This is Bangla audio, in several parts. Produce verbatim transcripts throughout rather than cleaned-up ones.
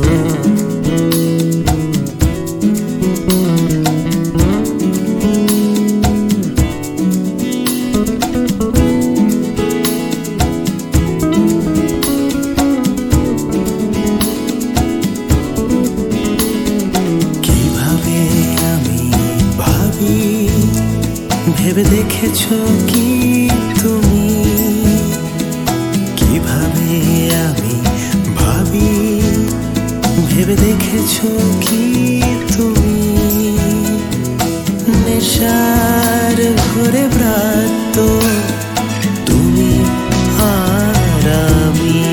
ভেবে দেখেছো কি তুমি কিভাবে আমি ভাবি? ভেবে দেখেছো কি তুমি নেশার ঘরে ব্রাত্য তুমি আর আমি?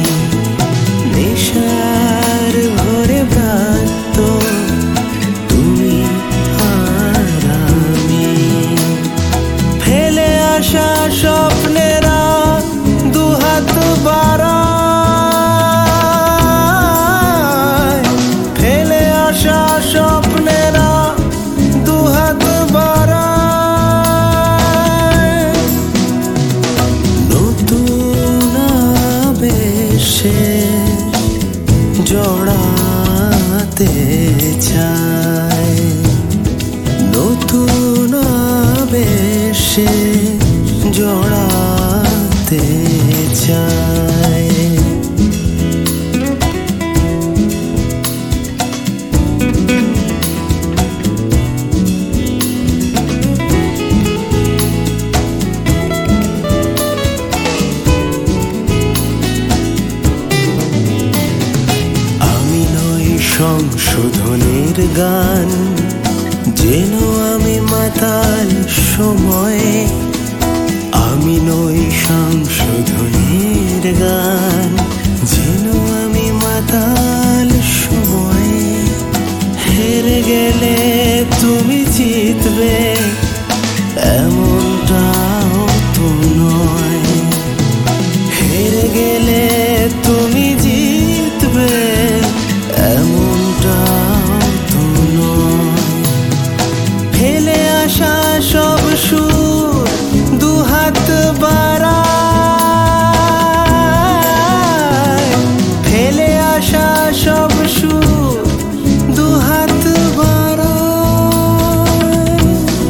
নেশার ঘরে ব্রাত্য তুমি আর আমি। ফেলে আসা স্বপ্নেরা দুহাত বাড়ায়, ফেলে আসা স্বপ্নেরা দুহাত বাড়ায়। নতুন আবেশে জড়াতে চায়, নতুন আবেশে জড়াতে চায়। আমি নই সংশোধনের গান, যেন আমি মাতাল সময়ে। আমি নই সংশোধনের গান, যেন আমি মাতাল সময়ে। হেরে গেলে তুমি জিতবে এমনটাও তো নয়, হেরে গেলে তুমি জিতবে এমনটাও তো নয়। ফেলে আসা সব সুর দুহাত বাড়ায়, ফেলে আসা সব সুর দুহাত বাড়ায়।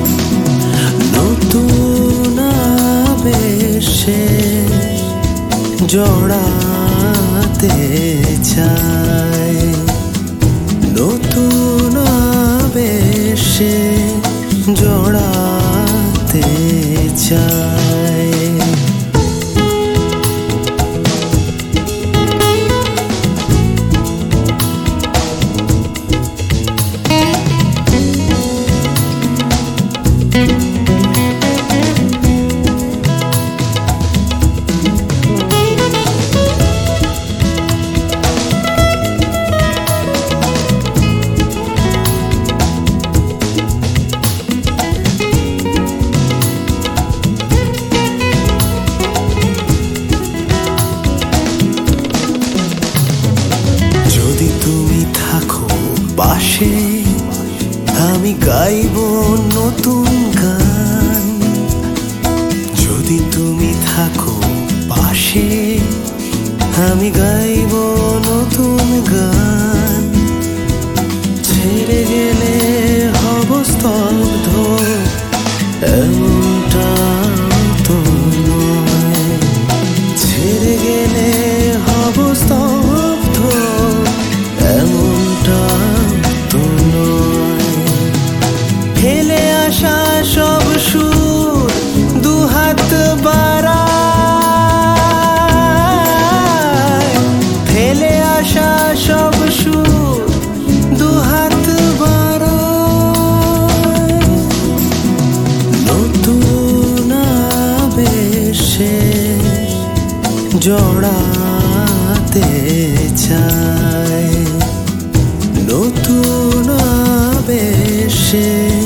নতুন আবেশে জড়াতে চায়, নতুন আবেশে জড়াতে চায়। যদি তুমি থাকো পাশে, আমি গাইব নতুন গান। যদি তুমি থাকো পাশে, আমি গাইব নতুন গান। ছেড়ে গেলে হব স্তব্ধ এমনটা তো নয়, ছেড়ে গেলে হব স্তব্ধ এমনটা তো নয়। ফেলে আসা সব সুর দুহাত বাড়ায়, ফেলে আসা সব সুর দুহাত বাড়ায়। নতুন আবেশে জড়াতে চায়, নতুন আবেশে